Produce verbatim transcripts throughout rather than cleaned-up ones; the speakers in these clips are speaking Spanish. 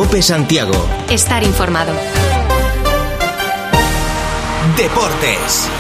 COPE Santiago. Estar informado. Deportes.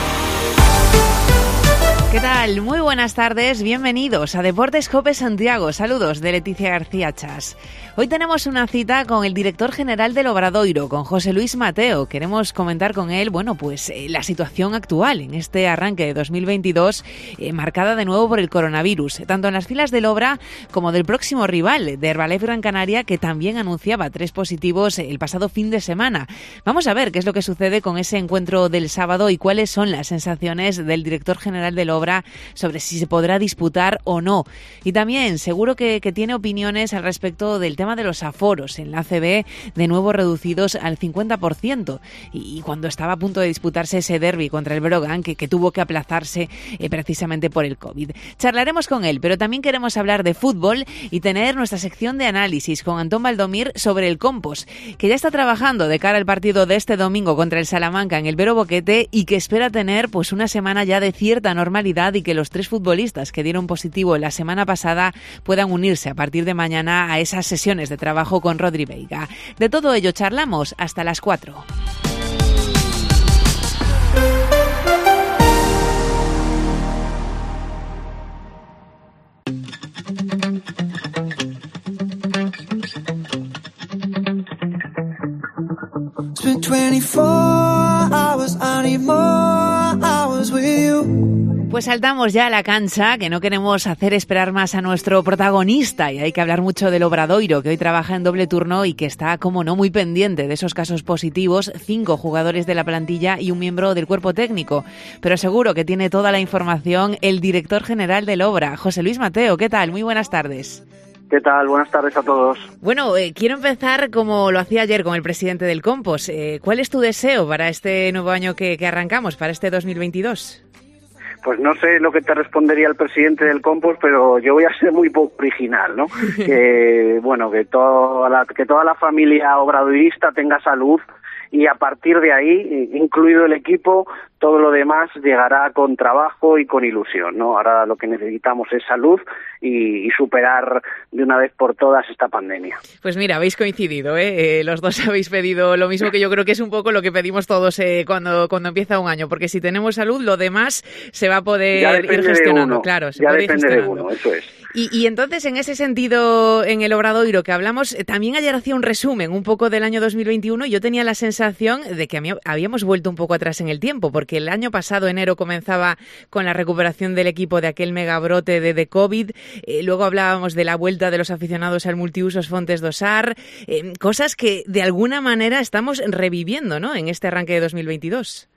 ¿Qué tal? Muy buenas tardes, bienvenidos a Deportes COPE Santiago. Saludos de Leticia García Chas. Hoy tenemos una cita con el director general del Obradoiro, con José Luis Mateo. Queremos comentar con él, bueno, pues eh, la situación actual en este arranque de dos mil veintidós, eh, marcada de nuevo por el coronavirus, tanto en las filas del Obra como del próximo rival, de Herbalife Gran Canaria, que también anunciaba tres positivos el pasado fin de semana. Vamos a ver qué es lo que sucede con ese encuentro del sábado y cuáles son las sensaciones del director general del Obra sobre si se podrá disputar o no. Y también seguro que, que tiene opiniones al respecto del tema de los aforos en la A C B, de nuevo reducidos al cincuenta por ciento, y cuando estaba a punto de disputarse ese derbi contra el Breogán, que, que tuvo que aplazarse eh, precisamente por el COVID. Charlaremos con él, pero también queremos hablar de fútbol y tener nuestra sección de análisis con Antón Valdomir sobre el Compos, que ya está trabajando de cara al partido de este domingo contra el Salamanca en el Vero Boquete y que espera tener pues una semana ya de cierta normalidad y que los tres futbolistas que dieron positivo la semana pasada puedan unirse a partir de mañana a esas sesiones de trabajo con Rodri Veiga. De todo ello charlamos hasta las cuatro. Pues saltamos ya a la cancha, que no queremos hacer esperar más a nuestro protagonista, y hay que hablar mucho del Obradoiro, que hoy trabaja en doble turno y que está, como no, muy pendiente de esos casos positivos, cinco jugadores de la plantilla y un miembro del cuerpo técnico. Pero seguro que tiene toda la información el director general del Obra, José Luis Mateo. ¿Qué tal? Muy buenas tardes. ¿Qué tal? Buenas tardes a todos. Bueno, eh, quiero empezar como lo hacía ayer con el presidente del Compos. Eh, ¿Cuál es tu deseo para este nuevo año que, que arrancamos, para este dos mil veintidós? Pues no sé lo que te respondería el presidente del Compos, pero yo voy a ser muy poco original, ¿no? que bueno, que toda la, que toda la familia obradoirista tenga salud, y a partir de ahí, incluido el equipo, todo lo demás llegará con trabajo y con ilusión, ¿no? Ahora lo que necesitamos es salud y, y superar de una vez por todas esta pandemia. Pues mira, habéis coincidido, ¿eh? Eh, los dos habéis pedido lo mismo, que yo creo que es un poco lo que pedimos todos eh, cuando, cuando empieza un año, porque si tenemos salud, lo demás se va a poder ir gestionando. De uno. Claro, se ya puede ir depende gestionando. de uno, eso es. Y, y entonces, en ese sentido, en el Obradoiro que hablamos, también ayer hacía un resumen un poco del año dos mil veintiuno, y yo tenía la sensación de que habíamos vuelto un poco atrás en el tiempo, porque el año pasado, enero, comenzaba con la recuperación del equipo de aquel megabrote de, de COVID, eh, luego hablábamos de la vuelta de los aficionados al multiusos Fontes do Sar, eh, cosas que de alguna manera estamos reviviendo, ¿no?, en este arranque de dos mil veintidós.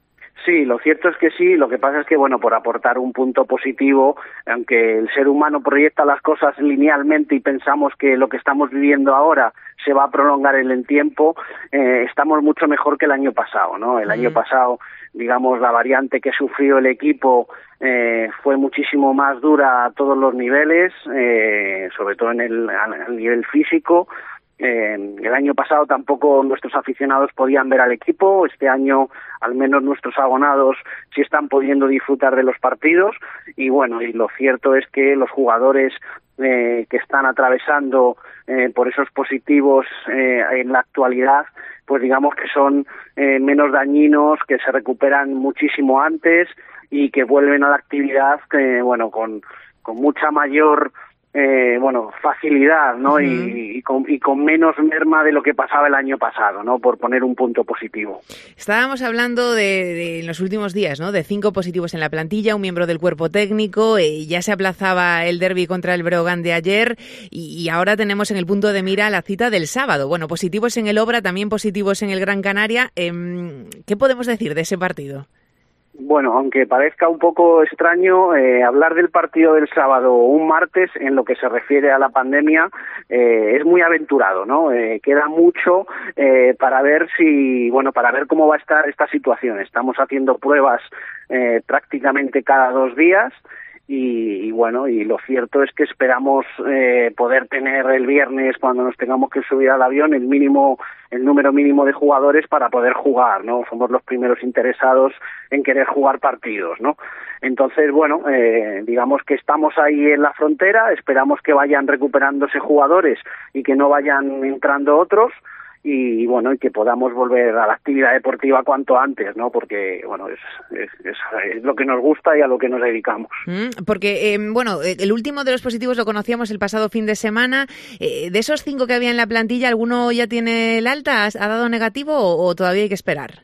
Sí, lo cierto es que sí, lo que pasa es que, bueno, por aportar un punto positivo, aunque el ser humano proyecta las cosas linealmente y pensamos que lo que estamos viviendo ahora se va a prolongar en el tiempo, eh, estamos mucho mejor que el año pasado, ¿no? El mm. año pasado, digamos, la variante que sufrió el equipo eh, fue muchísimo más dura a todos los niveles, eh, sobre todo en el a nivel físico. Eh, el año pasado tampoco nuestros aficionados podían ver al equipo. Este año al menos nuestros abonados sí están pudiendo disfrutar de los partidos, y bueno, y lo cierto es que los jugadores eh, que están atravesando eh, por esos positivos eh, en la actualidad, pues digamos que son eh, menos dañinos, que se recuperan muchísimo antes y que vuelven a la actividad que, bueno, con, con mucha mayor Eh, bueno, facilidad, ¿no? Uh-huh. y, y, con, y con menos merma de lo que pasaba el año pasado, ¿no? Por poner un punto positivo. Estábamos hablando de, de en los últimos días, ¿no?, de cinco positivos en la plantilla, un miembro del cuerpo técnico, eh, ya se aplazaba el derbi contra el Breogán de ayer, y, y ahora tenemos en el punto de mira la cita del sábado. Bueno, positivos en el Obra, también positivos en el Gran Canaria. Eh, ¿Qué podemos decir de ese partido? Bueno, aunque parezca un poco extraño, eh, hablar del partido del sábado o un martes en lo que se refiere a la pandemia eh, es muy aventurado, ¿no? Eh, queda mucho eh, para ver si, bueno, para ver cómo va a estar esta situación. Estamos haciendo pruebas eh, prácticamente cada dos días Y, y bueno, y lo cierto es que esperamos eh, poder tener el viernes, cuando nos tengamos que subir al avión, el mínimo, el número mínimo de jugadores para poder jugar, ¿no? Somos los primeros interesados en querer jugar partidos, ¿no? Entonces, bueno, eh, digamos que estamos ahí en la frontera, esperamos que vayan recuperándose jugadores y que no vayan entrando otros, y bueno, y que podamos volver a la actividad deportiva cuanto antes, ¿no? Porque, bueno, es, es, es, es lo que nos gusta y a lo que nos dedicamos. Mm, porque, eh, bueno, el último de los positivos lo conocíamos el pasado fin de semana. Eh, de esos cinco que había en la plantilla, ¿alguno ya tiene el alta? ¿Ha dado negativo o, o todavía hay que esperar?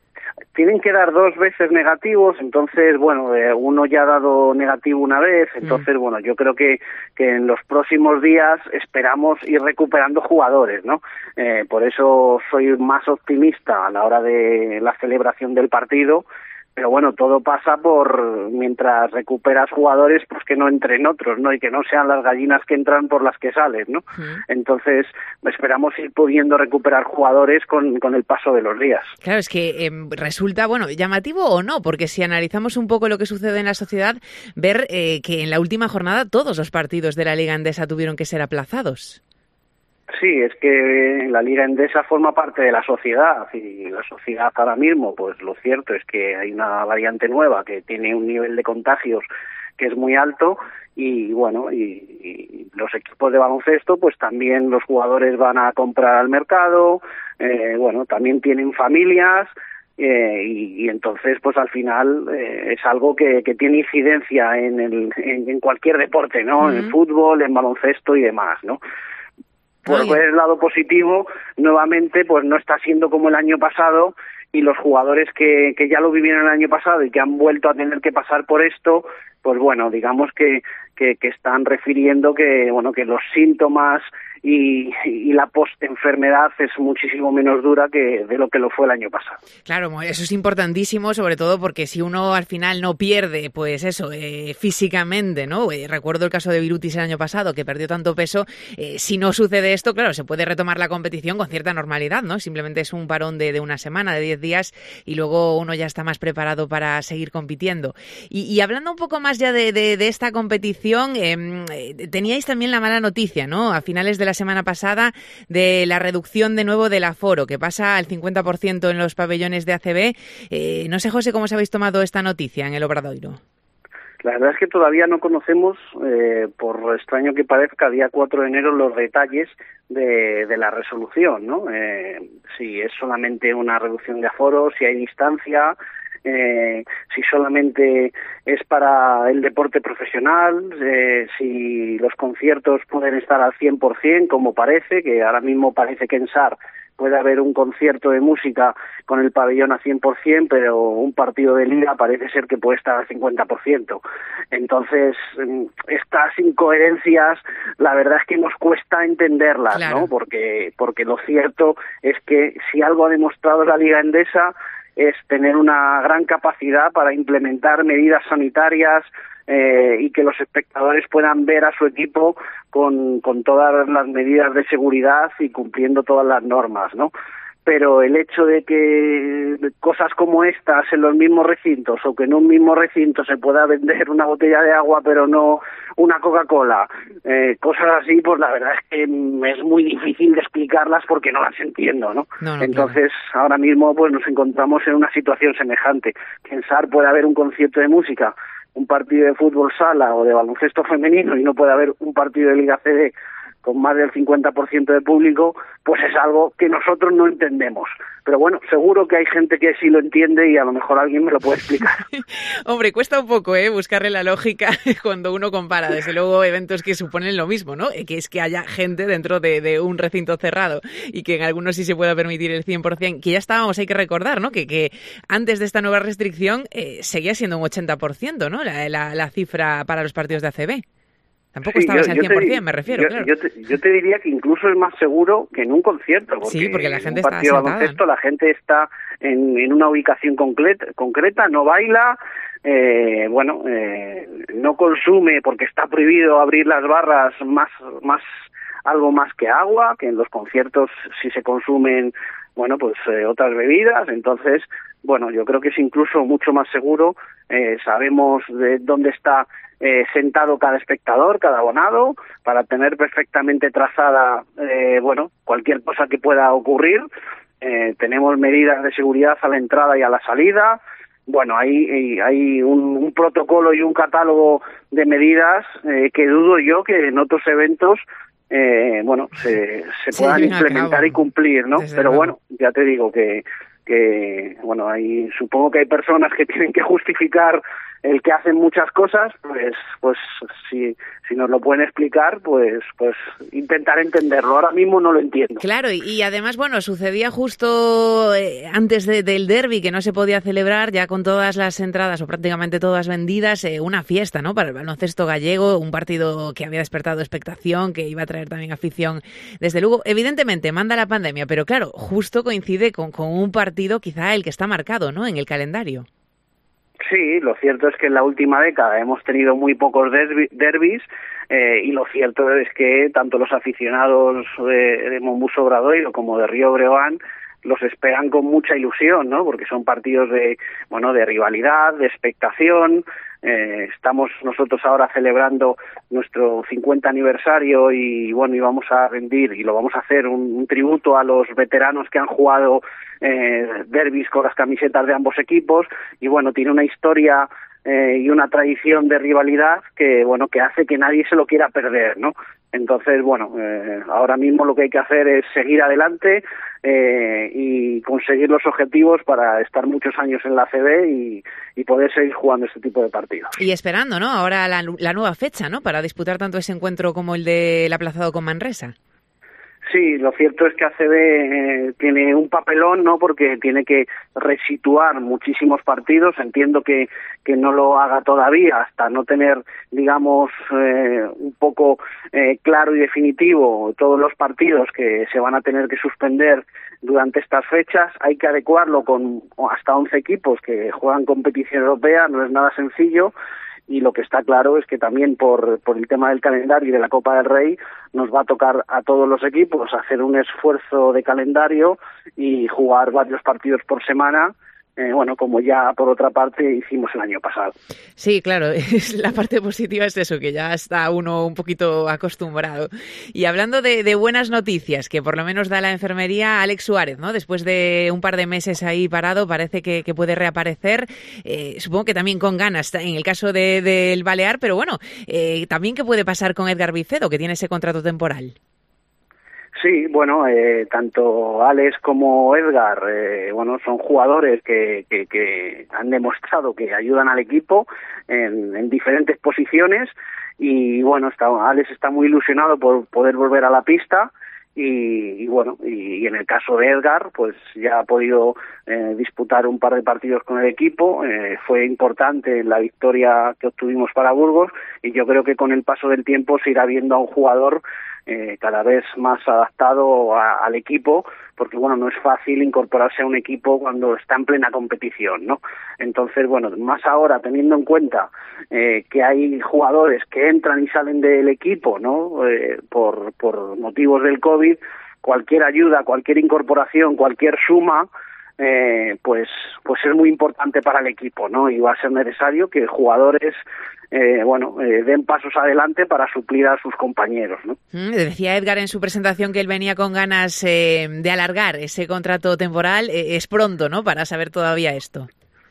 Tienen que dar dos veces negativos, entonces, bueno, eh, uno ya ha dado negativo una vez, entonces, mm. bueno, yo creo que, que en los próximos días esperamos ir recuperando jugadores, ¿no? Eh, por eso soy más optimista a la hora de la celebración del partido, pero bueno, todo pasa por, mientras recuperas jugadores, pues que no entren otros, ¿no? Y que no sean las gallinas que entran por las que salen, ¿no? Sí. Entonces, esperamos ir pudiendo recuperar jugadores con, con el paso de los días. Claro, es que eh, resulta, bueno, llamativo o no, porque si analizamos un poco lo que sucede en la sociedad, ver eh, que en la última jornada todos los partidos de la Liga Endesa tuvieron que ser aplazados. Sí, es que la Liga Endesa forma parte de la sociedad, y la sociedad ahora mismo, pues lo cierto es que hay una variante nueva que tiene un nivel de contagios que es muy alto, y bueno, y, y los equipos de baloncesto, pues también los jugadores van a comprar al mercado, eh, bueno, también tienen familias, eh, y, y entonces pues al final eh, es algo que, que tiene incidencia en, el, en, en cualquier deporte, ¿no? Uh-huh. En fútbol, en baloncesto y demás, ¿no? Por el lado positivo, nuevamente, pues no está siendo como el año pasado, y los jugadores que, que ya lo vivieron el año pasado y que han vuelto a tener que pasar por esto, pues bueno, digamos que, que, que están refiriendo que, bueno, que los síntomas y, y la post-enfermedad es muchísimo menos dura que de lo que lo fue el año pasado. Claro, eso es importantísimo, sobre todo porque si uno al final no pierde, pues eso, eh, físicamente, ¿no? Eh, recuerdo el caso de Birutis el año pasado, que perdió tanto peso. Eh, si no sucede esto, claro, se puede retomar la competición con cierta normalidad, ¿no? Simplemente es un parón de, de una semana, de diez días, y luego uno ya está más preparado para seguir compitiendo. Y, y hablando un poco más ya de, de, de esta competición, eh, teníais también la mala noticia, ¿no? A finales de la semana pasada, de la reducción de nuevo del aforo, que pasa al cincuenta por ciento en los pabellones de A C B. Eh, no sé, José, cómo os habéis tomado esta noticia en el Obradoiro. La verdad es que todavía no conocemos, eh, por extraño que parezca, día cuatro de enero, los detalles de, de la resolución, ¿no? Eh, si es solamente una reducción de aforo, si hay distancia, eh, si solamente es para el deporte profesional, eh, si los conciertos pueden estar al cien por ciento, como parece, que ahora mismo parece que en S A R puede haber un concierto de música con el pabellón a cien por ciento, pero un partido de liga parece ser que puede estar al cincuenta por ciento. Entonces, estas incoherencias, la verdad es que nos cuesta entenderlas, claro, ¿no? Porque, porque lo cierto es que si algo ha demostrado la Liga Endesa es tener una gran capacidad para implementar medidas sanitarias, eh, y que los espectadores puedan ver a su equipo con, con todas las medidas de seguridad y cumpliendo todas las normas, ¿no? Pero el hecho de que cosas como estas en los mismos recintos, o que en un mismo recinto se pueda vender una botella de agua pero no una Coca-Cola, eh, cosas así, pues la verdad es que es muy difícil de explicarlas porque no las entiendo, ¿no? no, no Entonces, claro, ahora mismo pues nos encontramos en una situación semejante. Pensar puede haber un concierto de música, un partido de fútbol sala o de baloncesto femenino, y no puede haber un partido de Liga C D con más del cincuenta por ciento de público, pues es algo que nosotros no entendemos. Pero bueno, seguro que hay gente que sí lo entiende y a lo mejor alguien me lo puede explicar. Hombre, cuesta un poco, ¿eh?, buscarle la lógica cuando uno compara, desde luego, eventos que suponen lo mismo, ¿no? Que es que haya gente dentro de, de un recinto cerrado y que en algunos sí se pueda permitir el cien por ciento, que ya estábamos, hay que recordar, ¿no?, que, que antes de esta nueva restricción eh, seguía siendo un ochenta por ciento, ¿no?, la, la, la cifra para los partidos de A C B. Tampoco sí, estabas al cien por ciento, me refiero, yo, claro. Yo te, yo te diría que incluso es más seguro que en un concierto. Porque sí, porque la gente en un partido está de baloncesto, la gente está en, en una ubicación concreta, concreta no baila, eh, bueno, eh, no consume, porque está prohibido abrir las barras, más, más algo más que agua, que en los conciertos sí se consumen, bueno, pues eh, otras bebidas. Entonces, bueno, yo creo que es incluso mucho más seguro. Eh, sabemos de dónde está eh, sentado cada espectador, cada abonado, para tener perfectamente trazada, eh, bueno, cualquier cosa que pueda ocurrir. Eh, tenemos medidas de seguridad a la entrada y a la salida. Bueno, hay, hay un, un protocolo y un catálogo de medidas eh, que dudo yo que en otros eventos eh, bueno, se, se sí, puedan implementar y cumplir, ¿no? Desde Pero luego. bueno, ya te digo que, que bueno, hay, supongo que hay personas que tienen que justificar el que hacen muchas cosas, pues pues si si nos lo pueden explicar, pues pues intentar entenderlo. Ahora mismo no lo entiendo. Claro, y, y además, bueno, sucedía justo eh, antes de, del derbi, que no se podía celebrar, ya con todas las entradas, o prácticamente todas vendidas, eh, una fiesta, ¿no?, para el baloncesto gallego, un partido que había despertado expectación, que iba a traer también afición desde luego. Evidentemente, manda la pandemia, pero claro, justo coincide con, con un partido quizá el que está marcado, ¿no?, en el calendario. Sí, lo cierto es que en la última década hemos tenido muy pocos derbi- derbis eh, y lo cierto es que tanto los aficionados de, de Mombuso Obradoiro como de Río Breogán los esperan con mucha ilusión, ¿no? Porque son partidos de, bueno, de rivalidad, de expectación. Eh, estamos nosotros ahora celebrando nuestro cincuenta aniversario y bueno, y vamos a rendir y lo vamos a hacer un, un tributo a los veteranos que han jugado eh, derbis con las camisetas de ambos equipos y bueno, tiene una historia eh, y una tradición de rivalidad que bueno, que hace que nadie se lo quiera perder, ¿no? Entonces, bueno, eh, ahora mismo lo que hay que hacer es seguir adelante eh, y conseguir los objetivos para estar muchos años en la A C B y, y poder seguir jugando este tipo de partidos. Y esperando, ¿no?, ahora la, la nueva fecha, ¿no?, para disputar tanto ese encuentro como el del aplazado con Manresa. Sí, lo cierto es que A C B eh, tiene un papelón, ¿no?, porque tiene que resituar muchísimos partidos. Entiendo que, que no lo haga todavía hasta no tener, digamos, eh, un poco eh, claro y definitivo todos los partidos que se van a tener que suspender durante estas fechas. Hay que adecuarlo con hasta once equipos que juegan competición europea, no es nada sencillo. Y lo que está claro es que también por, por el tema del calendario y de la Copa del Rey nos va a tocar a todos los equipos hacer un esfuerzo de calendario y jugar varios partidos por semana, eh, bueno, como ya por otra parte hicimos el año pasado. Sí, claro, es, la parte positiva es eso, que ya está uno un poquito acostumbrado. Y hablando de, de buenas noticias, que por lo menos da la enfermería, Alex Suárez, ¿no?, después de un par de meses ahí parado, parece que, que puede reaparecer, eh, supongo que también con ganas en el caso de, del Balear, pero bueno, eh, también qué puede pasar con Edgar Vicedo, que tiene ese contrato temporal. Sí, bueno, eh, tanto Alex como Edgar, eh, bueno, son jugadores que, que, que han demostrado que ayudan al equipo en, en diferentes posiciones y bueno, está, Alex está muy ilusionado por poder volver a la pista. Y, y bueno, y, y en el caso de Edgar, pues ya ha podido eh, disputar un par de partidos con el equipo, eh, fue importante la victoria que obtuvimos para Burgos y yo creo que con el paso del tiempo se irá viendo a un jugador eh, cada vez más adaptado a, al equipo, porque bueno, no es fácil incorporarse a un equipo cuando está en plena competición, ¿no? Entonces, bueno, más ahora teniendo en cuenta eh, que hay jugadores que entran y salen del equipo, ¿no? Eh, por, por motivos del COVID, cualquier ayuda, cualquier incorporación, cualquier suma, eh, pues, pues es muy importante para el equipo, ¿no? Y va a ser necesario que jugadores Eh, bueno, eh, den pasos adelante para suplir a sus compañeros, ¿no? Mm, decía Edgar en su presentación que él venía con ganas eh, de alargar ese contrato temporal. Eh, es pronto, ¿no?, para saber todavía esto.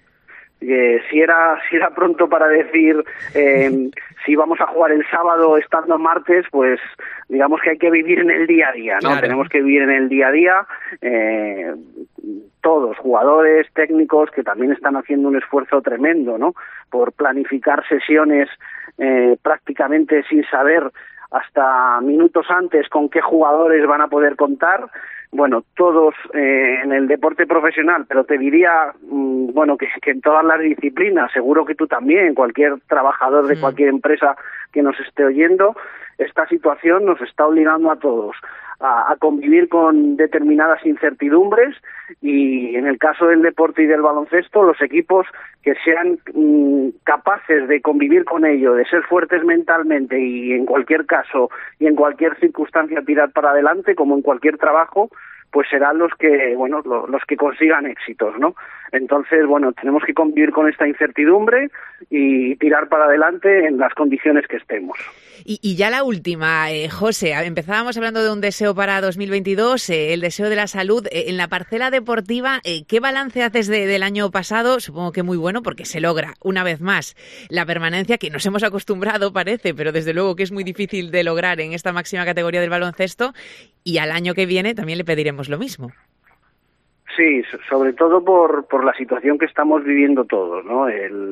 Eh, si era si era pronto para decir eh, si vamos a jugar el sábado estando martes, pues digamos que hay que vivir en el día a día, ¿no? Claro. Tenemos que vivir en el día a día, eh, todos, jugadores, técnicos, que también están haciendo un esfuerzo tremendo, ¿no?, por planificar sesiones eh, prácticamente sin saber hasta minutos antes con qué jugadores van a poder contar. Bueno, todos eh, en el deporte profesional, pero te diría, mmm, bueno, que, que en todas las disciplinas, seguro que tú también, cualquier trabajador de mm. cualquier empresa que nos esté oyendo, esta situación nos está obligando a todos a, a convivir con determinadas incertidumbres y en el caso del deporte y del baloncesto, los equipos que sean mmm, capaces de convivir con ello, de ser fuertes mentalmente y en cualquier caso y en cualquier circunstancia tirar para adelante, como en cualquier trabajo, pues serán los que, bueno, lo, los que consigan éxitos, ¿no? Entonces, bueno, tenemos que convivir con esta incertidumbre y tirar para adelante en las condiciones que estemos. Y, y ya la última, eh, José, empezábamos hablando de un deseo para dos mil veintidós, eh, el deseo de la salud. Eh, en la parcela deportiva, eh, ¿qué balance haces de, del año pasado? Supongo que muy bueno, porque se logra, una vez más, la permanencia, que nos hemos acostumbrado, parece, pero desde luego que es muy difícil de lograr en esta máxima categoría del baloncesto, y al año que viene también le pediremos lo mismo. Sí, sobre todo por, por la situación que estamos viviendo todos, ¿no? El,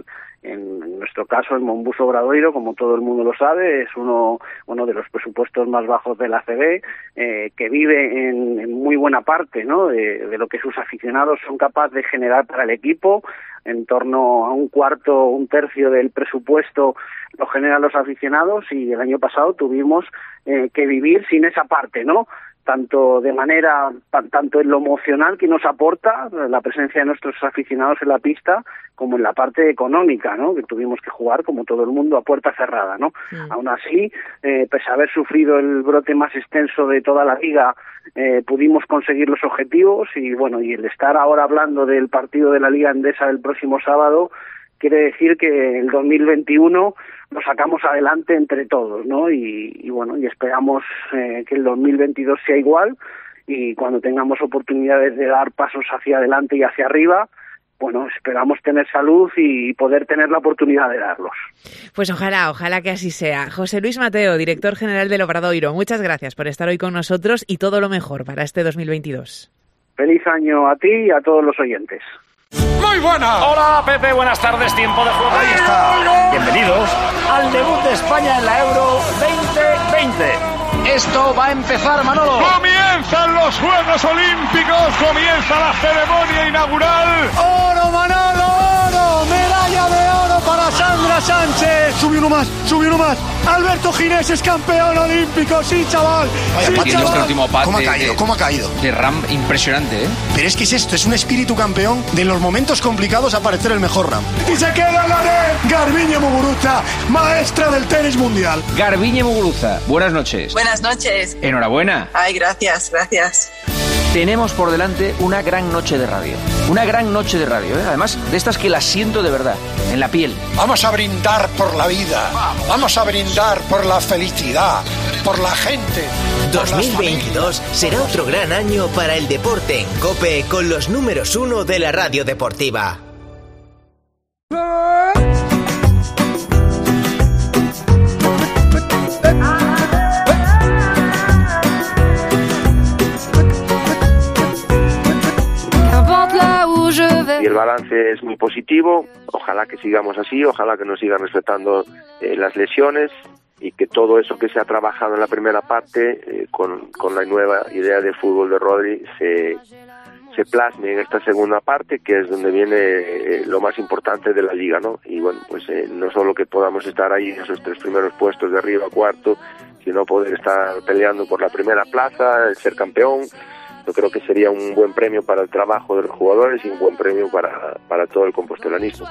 en nuestro caso, el Monbus Obradoiro, como todo el mundo lo sabe, es uno, uno de los presupuestos más bajos de la A C B, eh, que vive en, en muy buena parte, ¿no?, de, de lo que sus aficionados son capaces de generar para el equipo. En torno a un cuarto, un tercio del presupuesto lo generan los aficionados, y el año pasado tuvimos eh, que vivir sin esa parte, ¿no?, tanto de manera, tanto en lo emocional que nos aporta la presencia de nuestros aficionados en la pista, como en la parte económica, ¿no?, que tuvimos que jugar como todo el mundo a puerta cerrada, ¿no? Sí. Aún así, eh, pese a haber sufrido el brote más extenso de toda la liga, eh, pudimos conseguir los objetivos, y bueno, y el estar ahora hablando del partido de la Liga Endesa del próximo sábado quiere decir que el dos mil veintiuno lo sacamos adelante entre todos, ¿no? Y, y bueno, y esperamos eh, que el dos mil veintidós sea igual, y cuando tengamos oportunidades de dar pasos hacia adelante y hacia arriba, bueno, esperamos tener salud y poder tener la oportunidad de darlos. Pues ojalá, ojalá que así sea. José Luis Mateo, director general del Obradoiro, muchas gracias por estar hoy con nosotros y todo lo mejor para este dos mil veintidós. Feliz año a ti y a todos los oyentes. ¡Muy buena! Hola, Pepe, buenas tardes, tiempo de juego. Ahí está. Bienvenidos al debut de España en la Euro veinte veinte. Esto va a empezar, Manolo. Comienzan los Juegos Olímpicos, comienza la ceremonia inaugural. ¡Oro, Manolo, oro! ¡Medalla de oro para Sandra Sánchez! Sube uno más, sube uno más. Alberto Ginés es campeón olímpico, sí, chaval. Vaya, sí, Pati, chaval. este último pat ¿Cómo ha de, caído? de, ¿Cómo ha caído? De Ram impresionante, ¿eh? Pero es que es esto, es un espíritu campeón de en los momentos complicados aparecer el mejor Ram. Y se queda en la red Garbiñe Muguruza, maestra del tenis mundial. Garbiñe Muguruza, buenas noches. Buenas noches. Enhorabuena. Ay, gracias, gracias. Tenemos por delante una gran noche de radio. Una gran noche de radio, ¿eh? Además, de estas que las siento de verdad, en la piel. Vamos a brindar por la vida. Vamos a brindar por la felicidad, por la gente. dos mil veintidós será otro gran año para el deporte en COPE, con los números uno de la radio deportiva. Y el balance es muy positivo, ojalá que sigamos así, ojalá que nos sigan respetando eh, las lesiones, y que todo eso que se ha trabajado en la primera parte eh, con, con la nueva idea de fútbol de Rodri se, se plasme en esta segunda parte, que es donde viene eh, lo más importante de la liga, ¿no? Y bueno, pues eh, no solo que podamos estar ahí en esos tres primeros puestos de arriba a cuarto, sino poder estar peleando por la primera plaza, el ser campeón. Yo creo que sería un buen premio para el trabajo de los jugadores y un buen premio para, para todo el compostelanismo.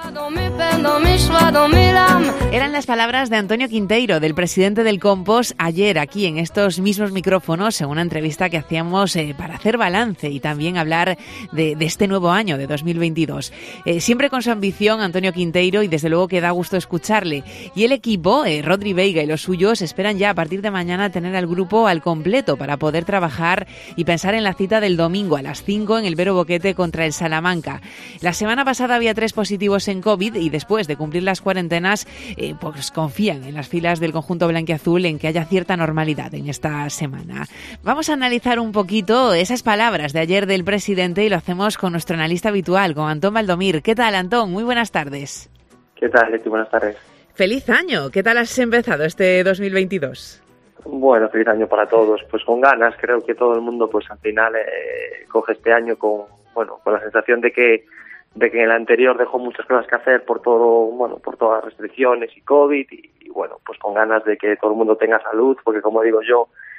Eran las palabras de Antonio Quinteiro, del presidente del Compost, ayer aquí en estos mismos micrófonos, en una entrevista que hacíamos eh, para hacer balance y también hablar de, de este nuevo año, de dos mil veintidós. Eh, siempre con su ambición, Antonio Quinteiro, y desde luego que da gusto escucharle. Y el equipo, eh, Rodri Veiga y los suyos, esperan ya a partir de mañana tener al grupo al completo para poder trabajar y pensar en la cita del domingo a las cinco en el Vero Boquete contra el Salamanca. La semana pasada había tres positivos en COVID y después de cumplir las cuarentenas, eh, pues confían en las filas del conjunto blanquiazul en que haya cierta normalidad en esta semana. Vamos a analizar un poquito esas palabras de ayer del presidente y lo hacemos con nuestro analista habitual, con Antón Valdomir. ¿Qué tal, Antón? Muy buenas tardes. ¿Qué tal, Leti? Buenas tardes. ¡Feliz año! ¿Qué tal has empezado este dos mil veintidós? Bueno, feliz año para todos, pues con ganas. Creo que todo el mundo, pues al final eh, coge este año con, bueno, con la sensación de que de que en el anterior dejó muchas cosas que hacer por todo, bueno, por todas las restricciones y COVID y, y bueno, pues con ganas de que todo el mundo tenga salud, porque como digo yo,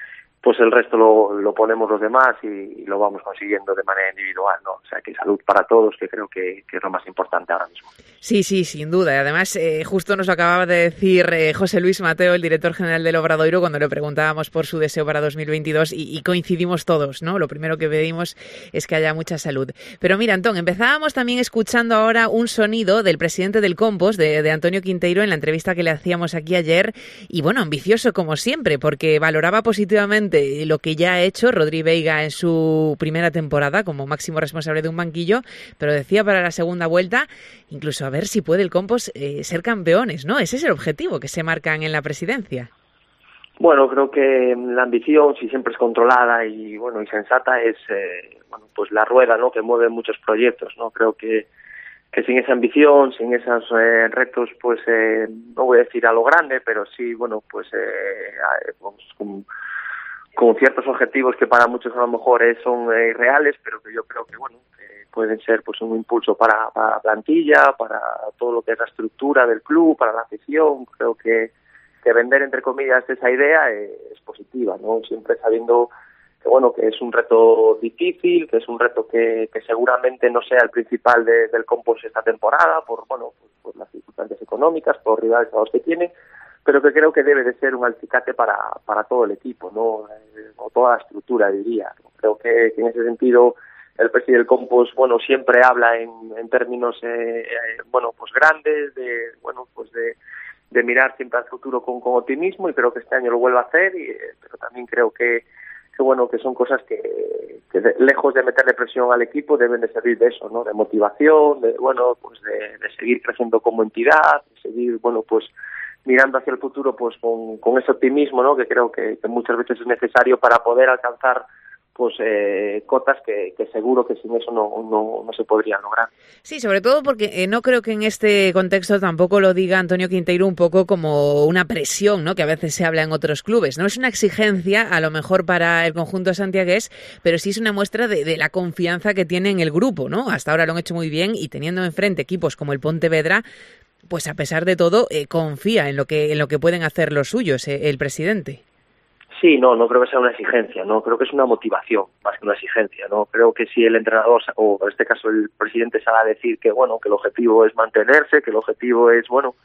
pues el resto lo, lo ponemos los demás y, y lo vamos consiguiendo de manera individual, ¿no? O sea, que salud para todos, que creo que, que es lo más importante ahora mismo. Sí, sí, sin duda. Y además, eh, justo nos lo acababa de decir eh, José Luis Mateo, el director general del Obradoiro, cuando le preguntábamos por su deseo para dos mil veintidós y, y coincidimos todos, ¿no? Lo primero que pedimos es que haya mucha salud. Pero mira, Antón, empezábamos también escuchando ahora un sonido del presidente del Compos, de, de Antonio Quinteiro, en la entrevista que le hacíamos aquí ayer. Y bueno, ambicioso como siempre, porque valoraba positivamente lo que ya ha hecho Rodri Veiga en su primera temporada como máximo responsable de un banquillo, pero decía para la segunda vuelta, incluso a ver si puede el Compos eh, ser campeones, ¿no? Ese es el objetivo que se marcan en la presidencia. Bueno, creo que la ambición, si siempre es controlada y bueno y sensata, es eh, bueno, pues la rueda, ¿no?, que mueve muchos proyectos, ¿no? Creo que que sin esa ambición, sin esos eh, retos, pues eh, no voy a decir a lo grande, pero sí, bueno, pues eh, vamos, con, con ciertos objetivos que para muchos a lo mejor eh, son eh, reales, pero que yo creo que bueno eh, pueden ser pues un impulso para, para la plantilla, para todo lo que es la estructura del club, para la afición. Creo que, que vender entre comillas esa idea eh, es positiva, ¿no? Siempre sabiendo que bueno que es un reto difícil, que es un reto que, que seguramente no sea el principal de, del Compos esta temporada por bueno por, por las circunstancias económicas, por rivales a los que tiene, pero que creo que debe de ser un acicate para, para todo el equipo, ¿no? Eh, o toda la estructura, diría. Creo que, que en ese sentido el presidente del Compos, bueno, siempre habla en, en términos, eh, eh, bueno, pues grandes, de, bueno, pues de, de mirar siempre al futuro con, con optimismo, y creo que este año lo vuelve a hacer, y, eh, pero también creo que, que, bueno, que son cosas que, que de, lejos de meterle presión al equipo, deben de servir de eso, ¿no? De motivación, de, bueno, pues de, de seguir creciendo como entidad, de seguir, bueno, pues mirando hacia el futuro pues con, con ese optimismo, ¿no?, que creo que, que muchas veces es necesario para poder alcanzar pues eh, cotas que, que seguro que sin eso no, no, no se podría lograr. Sí, sobre todo porque eh, no creo que en este contexto tampoco lo diga Antonio Quinteiro un poco como una presión, ¿no?, que a veces se habla en otros clubes. No es una exigencia a lo mejor para el conjunto santiagués, pero sí es una muestra de, de la confianza que tiene en el grupo, ¿no? Hasta ahora lo han hecho muy bien, y teniendo enfrente equipos como el Pontevedra, pues a pesar de todo eh, confía en lo que en lo que pueden hacer los suyos, eh, el presidente. Sí, no, no creo que sea una exigencia, no, creo que es una motivación más que una exigencia, no, creo que si el entrenador o en este caso el presidente sale a decir que bueno que el objetivo es mantenerse, que el objetivo es bueno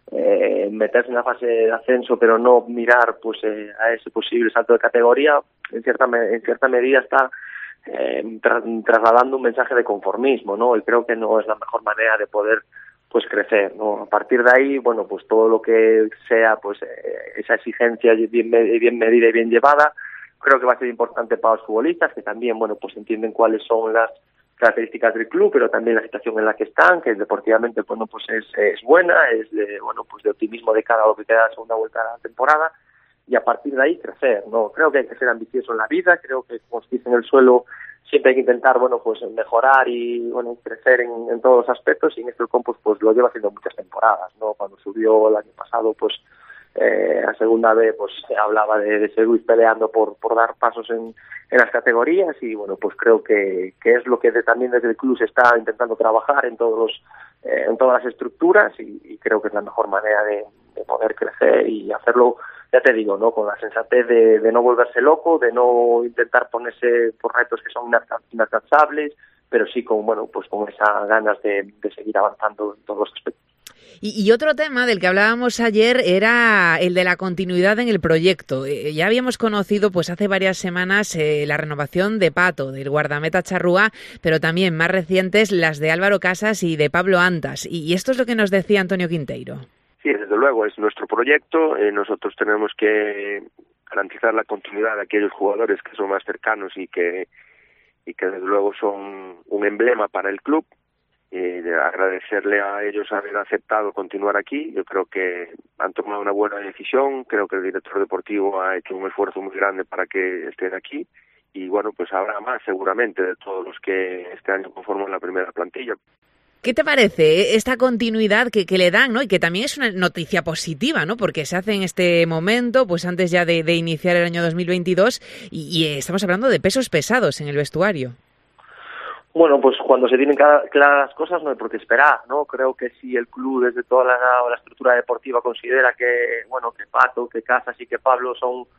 eh, meterse en la fase de ascenso, pero no mirar pues eh, a ese posible salto de categoría, en cierta en cierta medida está eh, tra trasladando un mensaje de conformismo, no, y creo que no es la mejor manera de poder pues crecer, ¿no? A partir de ahí, bueno, pues todo lo que sea pues eh, esa exigencia bien, bien medida y bien llevada, creo que va a ser importante para los futbolistas, que también, bueno, pues entienden cuáles son las características del club, pero también la situación en la que están, que deportivamente, bueno, pues es, es buena, es de, bueno, pues de optimismo de cara a lo que queda la segunda vuelta de la temporada, y a partir de ahí crecer, ¿no? Creo que hay que ser ambicioso en la vida, creo que, como se dice en el suelo, siempre hay que intentar, bueno, pues mejorar y, bueno, crecer en, en todos los aspectos, y en este Compos pues lo lleva haciendo muchas temporadas, ¿no? Cuando subió el año pasado, pues eh, a segunda vez, pues se hablaba de, de seguir peleando por, por dar pasos en, en las categorías, y bueno, pues creo que, que es lo que de, también desde el club se está intentando trabajar en todos los, eh, en todas las estructuras, y, y creo que es la mejor manera de, de poder crecer y hacerlo, ya te digo, ¿no?, con la sensatez de, de no volverse loco, de no intentar ponerse por retos que son inalcanzables, pero sí con, bueno, pues con esas ganas de, de seguir avanzando en todos los aspectos. Y, y otro tema del que hablábamos ayer era el de la continuidad en el proyecto. Eh, ya habíamos conocido pues hace varias semanas eh, la renovación de Pato, del guardameta charrúa, pero también más recientes las de Álvaro Casas y de Pablo Antas. Y, y esto es lo que nos decía Antonio Quinteiro. Sí, desde luego, es nuestro proyecto. Eh, nosotros tenemos que garantizar la continuidad de aquellos jugadores que son más cercanos y que y que desde luego son un emblema para el club. Eh, de agradecerle a ellos haber aceptado continuar aquí. Yo creo que han tomado una buena decisión. Creo que el director deportivo ha hecho un esfuerzo muy grande para que estén aquí. Y bueno, pues habrá más seguramente de todos los que este año conforman la primera plantilla. ¿Qué te parece esta continuidad que, que le dan, ¿no? Y que también es una noticia positiva, ¿no? Porque se hace en este momento, pues antes ya de, de iniciar el año dos mil veintidós, y, y estamos hablando de pesos pesados en el vestuario. Bueno, pues cuando se tienen claras las cosas no hay por qué esperar, ¿no? Creo que si el club desde toda la, la estructura deportiva considera que, bueno, que Pato, que Casas y que Pablo son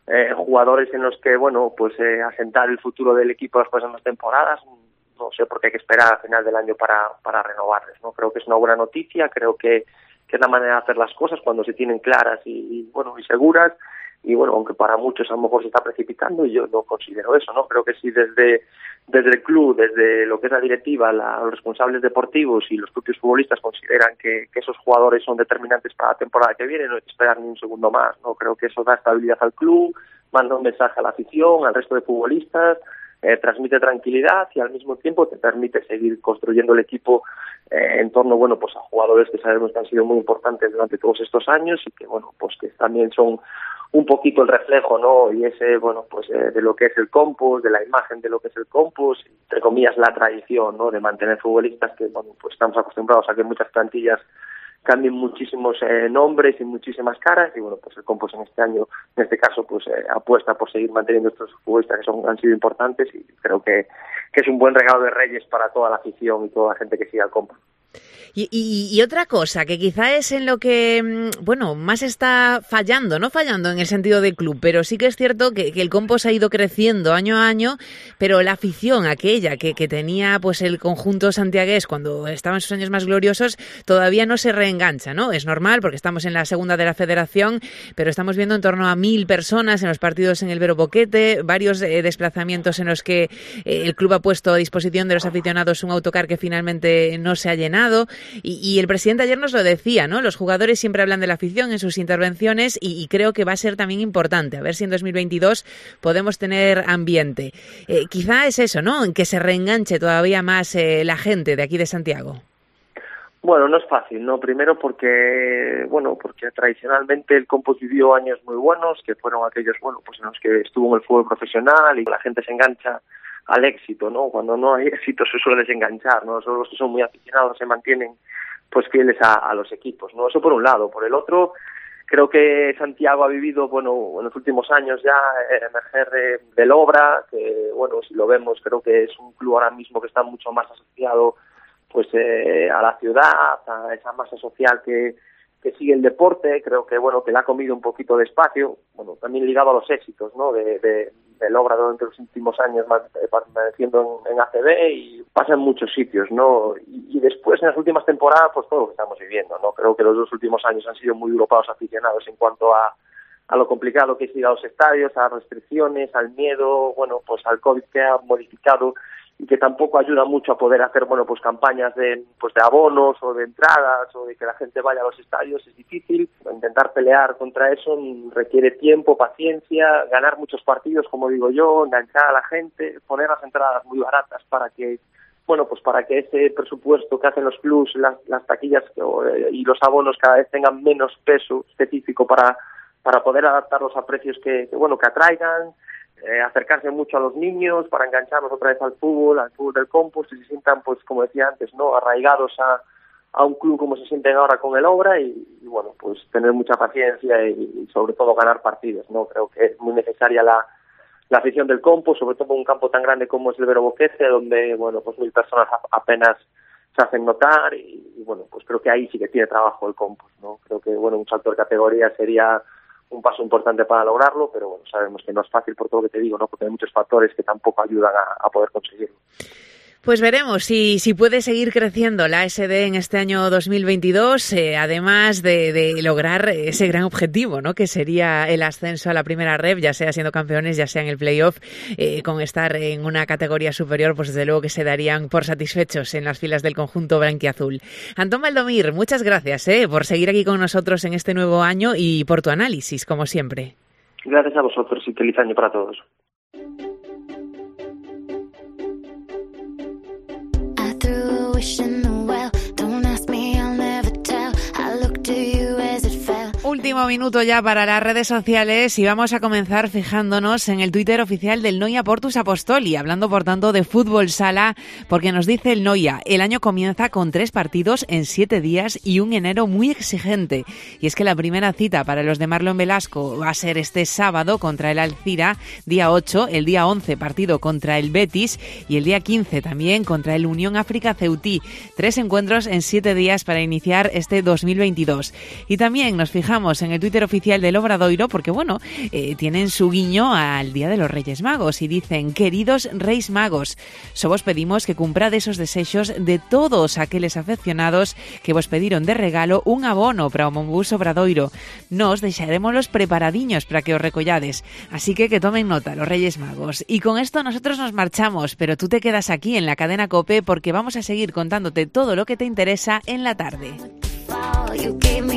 eh, jugadores en los que, bueno, pues eh, asentar el futuro del equipo las próximas temporadas. No sé por qué hay que esperar a final del año para, para renovarles, ¿no? Creo que es una buena noticia, creo que, que es la manera de hacer las cosas cuando se tienen claras y, y bueno, y seguras. Y bueno, aunque para muchos a lo mejor se está precipitando, y yo no considero eso, ¿no? Creo que si desde desde el club, desde lo que es la directiva, la, los responsables deportivos y los propios futbolistas consideran que, que esos jugadores son determinantes para la temporada que viene, no hay que esperar ni un segundo más, ¿no? Creo que eso da estabilidad al club, manda un mensaje a la afición, al resto de futbolistas, eh, transmite tranquilidad y al mismo tiempo te permite seguir construyendo el equipo eh, en torno, bueno, pues a jugadores que sabemos que han sido muy importantes durante todos estos años y que, bueno, pues que también son un poquito el reflejo, ¿no? Y ese, bueno, pues eh, de lo que es el Compos, de la imagen de lo que es el Compos, entre comillas la tradición, ¿no? De mantener futbolistas que, bueno, pues estamos acostumbrados a que muchas plantillas cambien muchísimos eh, nombres y muchísimas caras y, bueno, pues el Compos en este año, en este caso, pues eh, apuesta por seguir manteniendo estos futbolistas que son han sido importantes y creo que, que es un buen regalo de Reyes para toda la afición y toda la gente que siga al Compos. Y, y, y otra cosa, que quizá es en lo que, bueno, más está fallando, no fallando en el sentido del club, pero sí que es cierto que, que el Compos ha ido creciendo año a año, pero la afición aquella que, que tenía pues el conjunto santiagués cuando estaba en sus años más gloriosos todavía no se reengancha, ¿no? Es normal porque estamos en la segunda de la federación, pero estamos viendo en torno a mil personas en los partidos en el Vero Boquete, varios eh, desplazamientos en los que eh, el club ha puesto a disposición de los aficionados un autocar que finalmente no se ha llenado. Y, y el presidente ayer nos lo decía, ¿no? Los jugadores siempre hablan de la afición en sus intervenciones y, y creo que va a ser también importante. A ver si en dos mil veintidós podemos tener ambiente. Eh, quizá es eso, ¿no? En que se reenganche todavía más eh, la gente de aquí de Santiago. Bueno, no es fácil, ¿no? Primero porque, bueno, porque tradicionalmente el Compos vivió años muy buenos, que fueron aquellos, bueno, pues en los que estuvo en el fútbol profesional y la gente se engancha al éxito, ¿no? Cuando no hay éxito se suele desenganchar, ¿no? Solo los que son muy aficionados se mantienen pues fieles a, a los equipos, ¿no? Eso por un lado. Por el otro, creo que Santiago ha vivido, bueno, en los últimos años ya emerger de, del Obra, que, bueno, si lo vemos, creo que es un club ahora mismo que está mucho más asociado pues eh, a la ciudad, a esa masa social que que sigue el deporte. Creo que, bueno, que le ha comido un poquito de espacio, bueno, también ligado a los éxitos, ¿no? De, de del Obra durante los últimos años permaneciendo en, en A C B y pasa en muchos sitios, ¿no? Y, y después en las últimas temporadas, pues todo lo que estamos viviendo, ¿no? Creo que los dos últimos años han sido muy duro para los aficionados en cuanto a a lo complicado que es ir a los estadios, a las restricciones, al miedo, bueno, pues al COVID que ha modificado y que tampoco ayuda mucho a poder hacer, bueno, pues campañas de pues de abonos o de entradas o de que la gente vaya a los estadios. Es difícil. Intentar pelear contra eso requiere tiempo, paciencia, ganar muchos partidos, como digo yo, enganchar a la gente, poner las entradas muy baratas para que, bueno, pues para que ese presupuesto que hacen los clubs, las, las taquillas y los abonos cada vez tengan menos peso específico para para poder adaptarlos a precios que, que bueno, que atraigan, eh, acercarse mucho a los niños para engancharlos otra vez al fútbol, al fútbol del Compos y se sientan, pues como decía antes, no arraigados a, a un club como se sienten ahora con el Obra y, y bueno, pues tener mucha paciencia y, y sobre todo ganar partidos, ¿no? Creo que es muy necesaria la, la afición del Compos, sobre todo en un campo tan grande como es el Vero Boquete, donde, bueno, pues mil personas apenas se hacen notar y, y bueno, pues creo que ahí sí que tiene trabajo el Compos, ¿no? Creo que, bueno, un salto de categoría sería un paso importante para lograrlo, pero bueno, sabemos que no es fácil por todo lo que te digo, ¿no? Porque hay muchos factores que tampoco ayudan a, a poder conseguirlo. Pues veremos si, si puede seguir creciendo la A S D en este año dos mil veintidós, eh, además de, de lograr ese gran objetivo, ¿no? Que sería el ascenso a la primera ref, ya sea siendo campeones, ya sea en el playoff, eh, con estar en una categoría superior, pues desde luego que se darían por satisfechos en las filas del conjunto branquiazul. Antón Valdomir, muchas gracias eh, por seguir aquí con nosotros en este nuevo año y por tu análisis, como siempre. Gracias a vosotros y feliz año para todos. Último minuto ya para las redes sociales y vamos a comenzar fijándonos en el Twitter oficial del Noia Portus Apostoli, hablando por tanto de fútbol sala, porque nos dice el Noia, el año comienza con tres partidos en siete días y un enero muy exigente. Y es que la primera cita para los de Marlon Velasco va a ser este sábado contra el Alcira, día ocho, el día once partido contra el Betis y el día quince también contra el Unión África Ceutí. Tres encuentros en siete días para iniciar este dos mil veintidós. Y también nos fijamos seguimos en el Twitter oficial del Obradoiro porque, bueno, eh, tienen su guiño al Día de los Reyes Magos y dicen: queridos Reis Magos, só vos pedimos que cumprades os desexos de todos aqueles afeccionados que vos pediron de regalo un abono para o Monbús Obradoiro. Nos deixaremos preparadiños para que os recollades, así que que tomen nota los Reyes Magos. Y con esto nosotros nos marchamos, pero tú te quedas aquí en la cadena COPE porque vamos a seguir contándote todo lo que te interesa en la tarde.